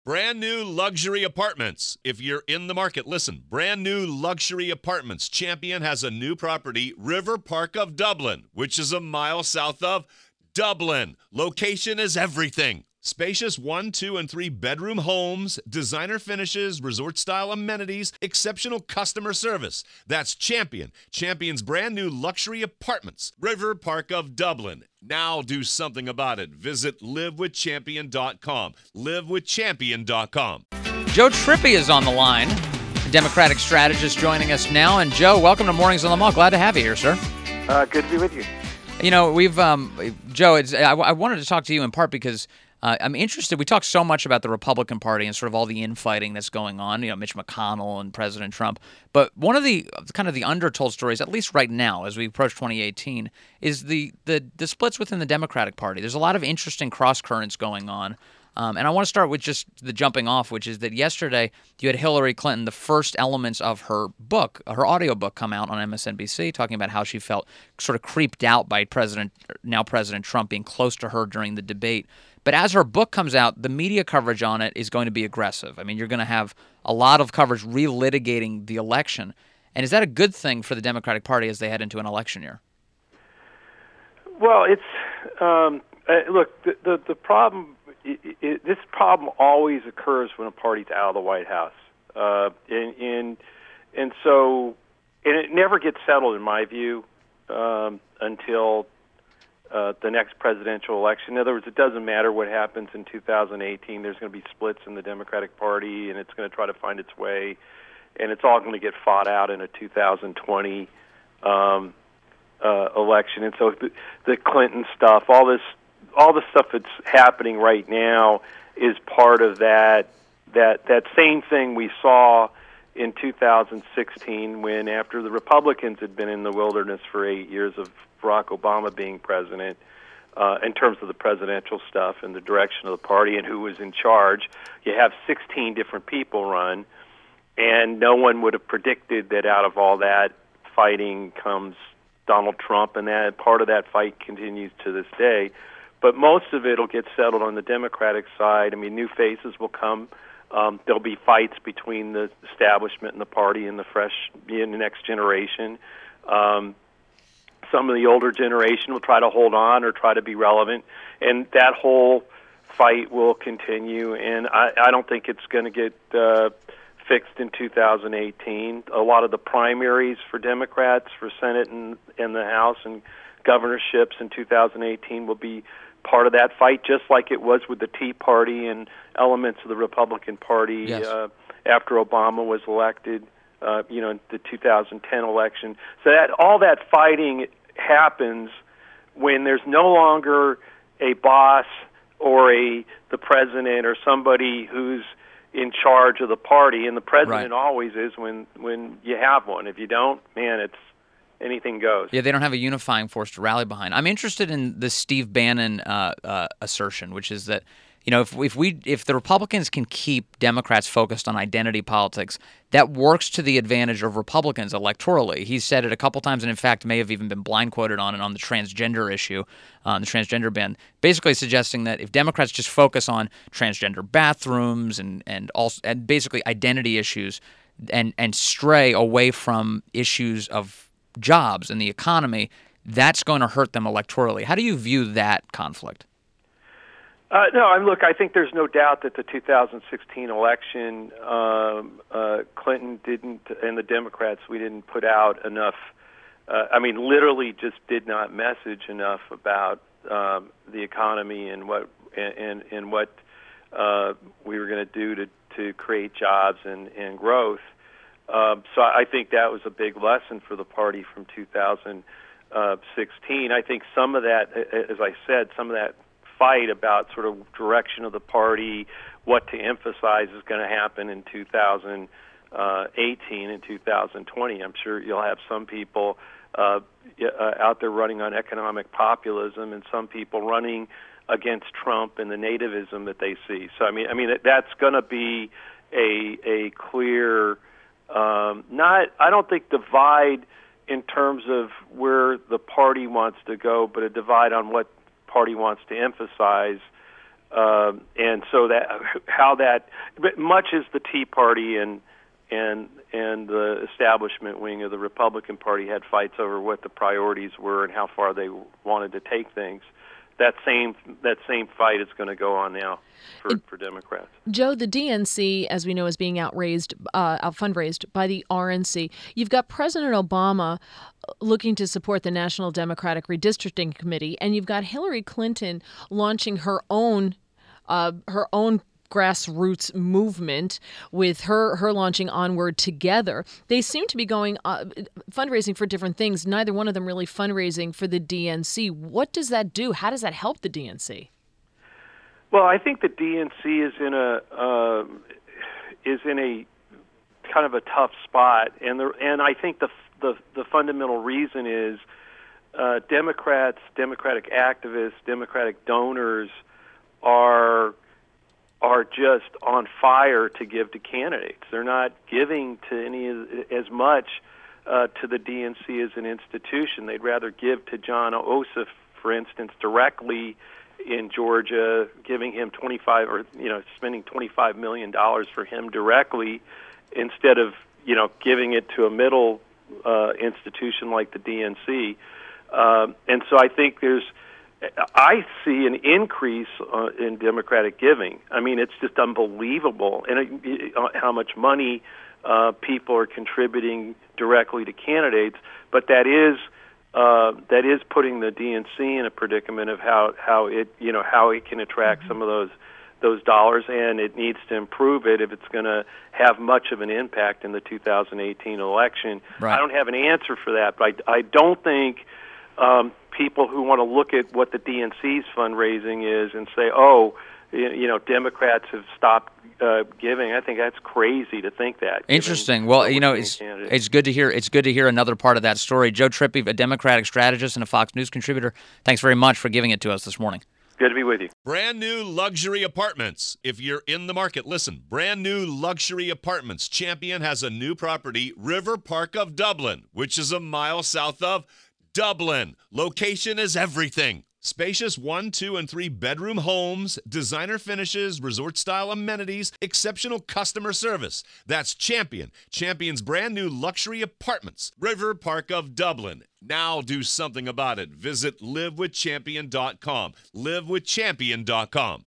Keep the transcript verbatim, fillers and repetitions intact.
Brand new luxury apartments. If you're in the market, listen. Brand new luxury apartments. Champion has a new property, River Park of Dublin, which is a mile south of Dublin. Location is everything. Spacious one, two, and three bedroom homes, designer finishes, resort style amenities, exceptional customer service. That's Champion. Champion's brand new luxury apartments, River Park of Dublin. Now do something about it. Visit live with champion dot com. live with champion dot com. Joe Trippi is on the line, Democratic strategist joining us now. And Joe, welcome to Mornings on the Mall. Glad to have you here, sir. Uh, good to be with you. You know, we've, um, Joe, it's, I, I wanted to talk to you in part because uh, I'm interested. We talk so much about the Republican Party and sort of all the infighting that's going on, you know, Mitch McConnell and President Trump. But one of the kind of the undertold stories, at least right now, as we approach twenty eighteen, is the, the, the splits within the Democratic Party. There's a lot of interesting cross currents going on. Um, and I want to start with just the jumping off, which is that yesterday you had Hillary Clinton, the first elements of her book, her audio book, come out on M S N B C, talking about how she felt sort of creeped out by President, now President Trump, being close to her during the debate. But as her book comes out, the media coverage on it is going to be aggressive. I mean, you're going to have a lot of coverage relitigating the election. And is that a good thing for the Democratic Party as they head into an election year? Well, it's um, uh, look the the, the problem. It, it, this problem always occurs when a party's out of the White House, uh, and, and and so and it never gets settled, in my view, um, until uh, the next presidential election. In other words, it doesn't matter what happens in two thousand eighteen. There's going to be splits in the Democratic Party, and it's going to try to find its way, and it's all going to get fought out in a two thousand twenty um, uh, election. And so the, the Clinton stuff, all this. All the stuff that's happening right now is part of that that that same thing we saw in two thousand sixteen when, after the Republicans had been in the wilderness for eight years of Barack Obama being president, uh, in terms of the presidential stuff and the direction of the party and who was in charge, you have sixteen different people run, and no one would have predicted that out of all that fighting comes Donald Trump, and that part of that fight continues to this day. But most of it will get settled on the Democratic side. I mean, new faces will come. Um, there'll be fights between the establishment and the party and the fresh, in the next generation. Um, some of the older generation will try to hold on or try to be relevant, and that whole fight will continue. And I, I don't think it's going to get uh, fixed in two thousand eighteen. A lot of the primaries for Democrats for Senate and, and the House and governorships in two thousand eighteen will be part of that fight, just like it was with the Tea Party and elements of the Republican Party yes. uh, after Obama was elected, uh, you know, in the two thousand ten election. So that all that fighting happens when there's no longer a boss or a the president or somebody who's in charge of the party, and the president right. always is when when you have one. If you don't, man, it's anything goes. Yeah, they don't have a unifying force to rally behind. I'm interested in the Steve Bannon uh, uh, assertion, which is that, you know, if if we if the Republicans can keep Democrats focused on identity politics, that works to the advantage of Republicans electorally. He's said it a couple times, and in fact may have even been blind quoted on it on the transgender issue, on uh, the transgender ban, basically suggesting that if Democrats just focus on transgender bathrooms and and also and basically identity issues, and and stray away from issues of jobs and the economy, that's going to hurt them electorally. How do you view that conflict? Uh, no, I look. I think there's no doubt that the two thousand sixteen election, um, uh, Clinton didn't, and the Democrats, we didn't put out enough. Uh, I mean, literally, just did not message enough about um, the economy and what and and what uh, we were going to do to to create jobs and and growth. Um, so I think that was a big lesson for the party from two thousand sixteen. I think some of that, as I said, some of that fight about sort of direction of the party, what to emphasize is going to happen in two thousand eighteen and two thousand twenty. I'm sure you'll have some people uh, out there running on economic populism and some people running against Trump and the nativism that they see. So, I mean, I mean that's going to be a a clear Um, not, I don't think divide in terms of where the party wants to go, but a divide on what party wants to emphasize Um, and so that how that, but much as the Tea Party and and and the establishment wing of the Republican Party had fights over what the priorities were and how far they wanted to take things, that same that same fight is going to go on now for, for Democrats. Joe, the D N C, as we know, is being outraised, uh, out fundraised by the R N C. You've got President Obama looking to support the National Democratic Redistricting Committee, and you've got Hillary Clinton launching her own uh, her own grassroots movement with her her launching Onward Together. They seem to be going uh, fundraising for different things. Neither one of them really fundraising for the D N C. What does that do? How does that help the D N C? Well, I think the D N C is in a uh, is in a kind of a tough spot, and the and I think the the the fundamental reason is uh, Democrats, Democratic activists, Democratic donors are are just on fire to give to candidates. They're not giving to any as much uh, to the D N C as an institution. They'd rather give to John Ossoff, for instance, directly in Georgia, giving him twenty-five or you know spending twenty-five million dollars for him directly, instead of you know giving it to a middle uh, institution like the D N C. Um, and so I think there's. I see an increase uh, in Democratic giving. I mean, it's just unbelievable, and it, uh, how much money uh, people are contributing directly to candidates. But that is uh, that is putting the D N C in a predicament of how, how it you know how it can attract some of those those dollars, and it needs to improve it if it's going to have much of an impact in the two thousand eighteen election. Right. I don't have an answer for that, but I, I don't think. Um, people who want to look at what the D N C's fundraising is and say, oh, you know, Democrats have stopped uh, giving. I think that's crazy to think that. Interesting. Well, you know, it's it's good to hear. It's good to hear another part of that story. Joe Trippi, a Democratic strategist and a Fox News contributor. Thanks very much for giving it to us this morning. Good to be with you. Brand new luxury apartments. If you're in the market, listen. Brand new luxury apartments. Champion has a new property, River Park of Dublin, which is a mile south of Dublin. Location is everything. Spacious one, two, and three bedroom homes, designer finishes, resort-style amenities, exceptional customer service. That's Champion. Champion's brand new luxury apartments, River Park of Dublin. Now do something about it. Visit live with champion dot com. live with champion dot com.